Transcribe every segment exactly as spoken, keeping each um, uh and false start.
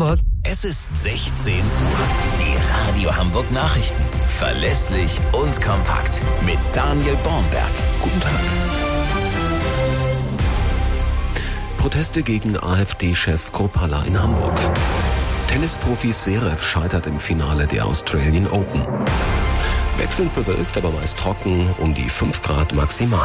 Hamburg. Es ist sechzehn Uhr. Die Radio Hamburg Nachrichten. Verlässlich und kompakt. Mit Daniel Bornberg. Guten Tag. Proteste gegen AfD-Chef Kropala in Hamburg. Tennisprofi Zverev scheitert im Finale der Australian Open. Wechselnd bewölkt, aber meist trocken, um die fünf Grad maximal.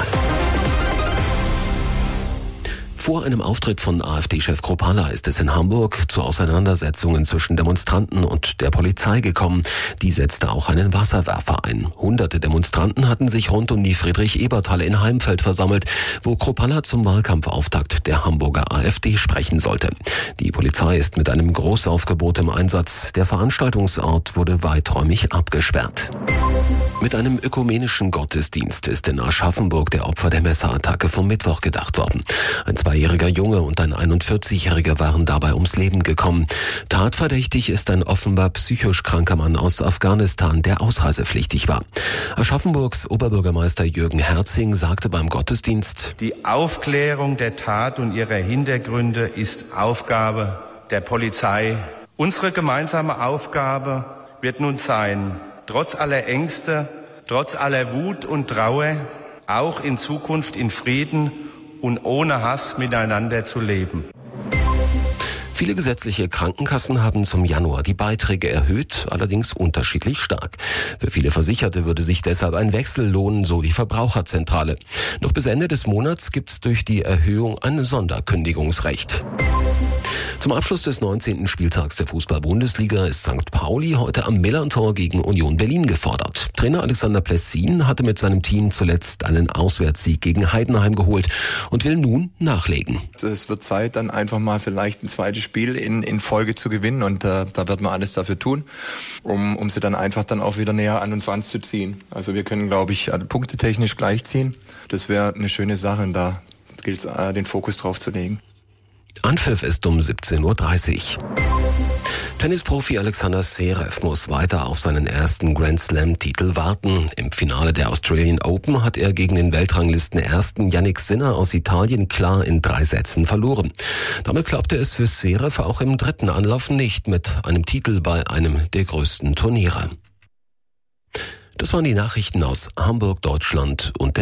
Vor einem Auftritt von AfD-Chef Kropala ist es in Hamburg zu Auseinandersetzungen zwischen Demonstranten und der Polizei gekommen. Die setzte auch einen Wasserwerfer ein. Hunderte Demonstranten hatten sich rund um die Friedrich-Ebert-Halle in Heimfeld versammelt, wo Kropala zum Wahlkampfauftakt der Hamburger AfD sprechen sollte. Die Polizei ist mit einem Großaufgebot im Einsatz. Der Veranstaltungsort wurde weiträumig abgesperrt. Mit einem ökumenischen Gottesdienst ist in Aschaffenburg der Opfer der Messerattacke vom Mittwoch gedacht worden. Ein zweijähriger Junge und ein einundvierzigjähriger waren dabei ums Leben gekommen. Tatverdächtig ist ein offenbar psychisch kranker Mann aus Afghanistan, der ausreisepflichtig war. Aschaffenburgs Oberbürgermeister Jürgen Herzing sagte beim Gottesdienst: Die Aufklärung der Tat und ihrer Hintergründe ist Aufgabe der Polizei. Unsere gemeinsame Aufgabe wird nun sein, trotz aller Ängste, trotz aller Wut und Trauer, auch in Zukunft in Frieden und ohne Hass miteinander zu leben. Viele gesetzliche Krankenkassen haben zum Januar die Beiträge erhöht, allerdings unterschiedlich stark. Für viele Versicherte würde sich deshalb ein Wechsel lohnen, so die Verbraucherzentrale. Noch bis Ende des Monats gibt es durch die Erhöhung ein Sonderkündigungsrecht. Zum Abschluss des neunzehnten Spieltags der Fußball-Bundesliga ist Sankt Pauli heute am Millerntor gegen Union Berlin gefordert. Trainer Alexander Plessin hatte mit seinem Team zuletzt einen Auswärtssieg gegen Heidenheim geholt und will nun nachlegen. Es wird Zeit, dann einfach mal vielleicht ein zweites Spiel in, in Folge zu gewinnen und äh, da wird man alles dafür tun, um, um sie dann einfach dann auch wieder näher an uns ranzuziehen. Also wir können, glaube ich, punktetechnisch gleichziehen. Das wäre eine schöne Sache und da gilt es, äh, den Fokus drauf zu legen. Anpfiff ist um siebzehn Uhr dreißig. Tennisprofi Alexander Zverev muss weiter auf seinen ersten Grand-Slam-Titel warten. Im Finale der Australian Open hat er gegen den Weltranglisten-Ersten Jannik Sinner aus Italien klar in drei Sätzen verloren. Damit klappte es für Zverev auch im dritten Anlauf nicht mit einem Titel bei einem der größten Turniere. Das waren die Nachrichten aus Hamburg, Deutschland und der